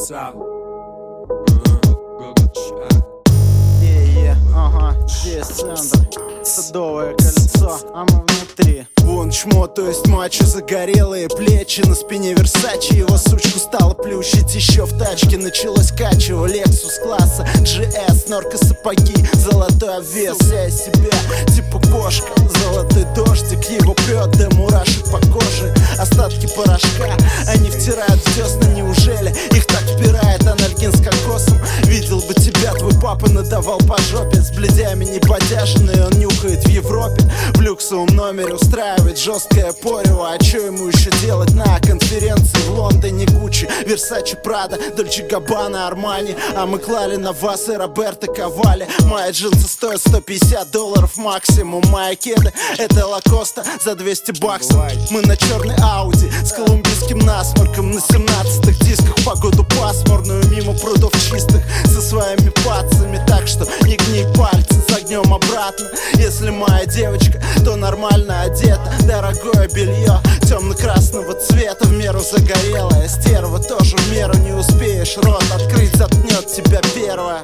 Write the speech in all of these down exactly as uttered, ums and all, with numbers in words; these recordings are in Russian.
South. Е-е, ага, здесь центр, Садовое кольцо, а мы внутри. Вон чмо, то есть мачо, загорелые плечи, на спине Версачи. Его сучку стало плющить еще в тачке. Началось качево, Lexus класса джи эс, норка сапоги, золотой обвес. Я из себя, типа кошка, золотой дождик, его прет до мурашек по коже. Остатки порошка, они втирают в десна, неужели их так впирает анальгин с кокосом? Видел бы тебя, твой папа надавал по жопе. С бледями неподяженный, он нюхает в Европе. В люксовом номере устраивает жесткое порево. А чё ему еще делать на конференции в Лондоне? Гуччи, Версачи, Прада, Дольче Габбана, Армани. А мы клали на вас и Роберто Ковали. Мои джинсы стоят сто пятьдесят долларов максимум. Мои кеды — это Лакоста за двести баксов. Мы на черной Ауди с колумбийским насморком. На семнадцатых дисках погоду пасмурную, мимо прудов чистых со своими пацами. Так что не гни пальцы, загнем обратно. Если моя девочка, то нормально одета. Дорогое белье темно-красного цвета, в меру загорелая стерва. Тоже в меру не успеешь рот открыть, заткнет тебя первая.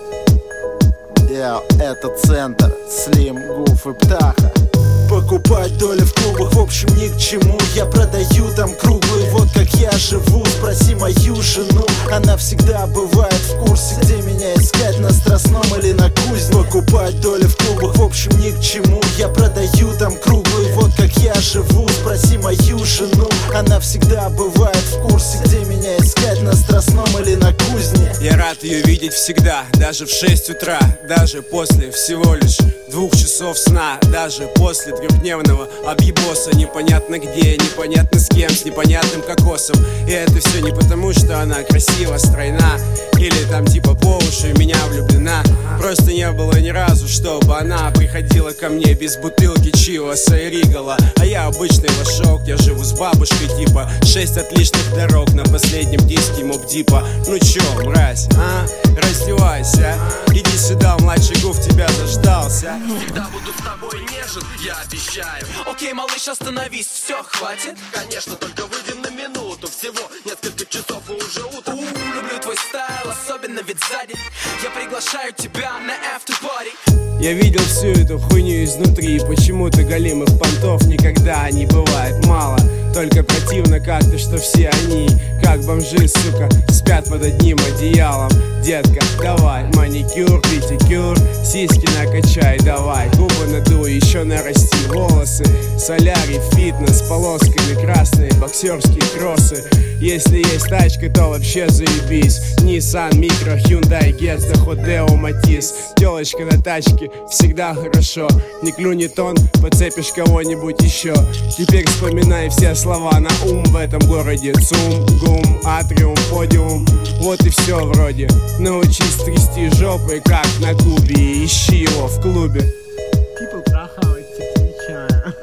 Йоу, это центр, Слим, Гуф и Птаха. Покупать доли в клубах, в общем, ни к чему. Я продаю там круглые, вот как я живу. Спроси мою жену, она всегда бывает в курсе, где меня искать, на Страстном или на Кузне. Покупать доли в клубах, в общем, ни к чему. Я продаю там круглые, вот как я живу. Спроси мою жену, она всегда бывает в курсе, где меня искать, на Страстном или на Кузне. Я рад ее видеть всегда, даже в шесть утра, даже после всего лишь двух часов сна, даже после трехдневного объебоса. Непонятно где, непонятно с кем, с непонятным кокосом. И это все не потому, что она красива, стройна, или там типа по уши в меня влюблена. Просто не было ни разу, чтобы она приходила ко мне без бутылки Чиваса и Ригала. А я обычный лошок, я живу с бабушкой типа шесть отличных дорог на последнем диске Моб Дипа. Ну чё, мразь, а? Раздевайся, иди сюда, младший Гуф тебя заждался. Всегда буду с тобой нежен, я обещаю. Окей, малыш, остановись, все, хватит? Конечно, только выйдем на минуту. Всего несколько часов и уже утро. У, люблю твой стайл, особенно ведь сзади. Я приглашаю тебя на after party. Я видел всю эту хуйню изнутри. Почему-то голимых понтов никогда не бывает мало. Только противно как-то, что все они, как бомжи, сука, спят под одним одеялом. Детка, давай, маникюр, педикюр, сиськи накачай, давай, губы надуй, еще нарасти волосы. Солярий, фитнес, полосками красные, боксерские кроссы. Если есть тачка, то вообще заебись. Nissan Micro, Hyundai Getz, Hodeo, Matisse. Телочка на тачке, всегда хорошо. Не клюнет он, подцепишь кого-нибудь еще. Теперь вспоминай все слова на ум в этом городе. Цум, гум, атриум, подиум. Вот и все вроде. Научись трясти жопой, как на Кубе, и ищи его в клубе. People трахают, отвечаю.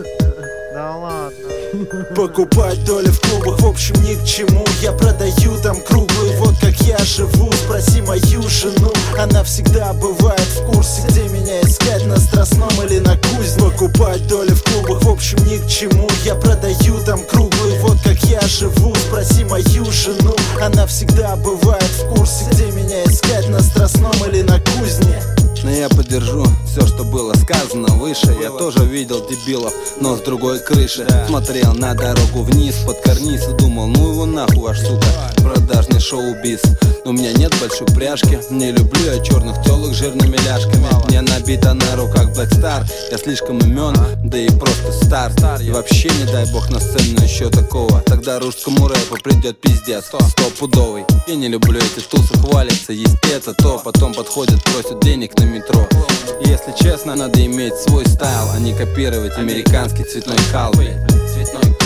Да ладно. Покупать доли в клубах, в общем, ни к чему. Я продаю там круглые, вот как я живу. Спроси мою жену, она всегда бывает в курсе, где меня искать, на Страстном или на Кузне. Покупать доли в клубах, в общем, ни к чему. Я продаю там круглые, вот как я живу. Спроси мою жену, она всегда бывает в курсе, где меня искать, на Страстном или на Кузне. Но я поддержу все, что было сказано выше. Я тоже видел дебилов, но с другой крыши. Смотрел на дорогу вниз, под карниз и думал, ну его нахуй, ваш сука, продажный шоу-биз. У меня нет большой пряжки, не люблю я черных телок с жирными ляжками. Мне набито на руках Black Star, я слишком имен, да и просто стар. И вообще не дай бог на сцену еще такого. Тогда русскому рэпу придет пиздец стопудовый. Я не люблю эти тусы, хвалятся, есть это то. Потом подходят, просят денег на метро. Если честно, надо иметь свой стайл, а не копировать американский цветной кал, блядь. Цветной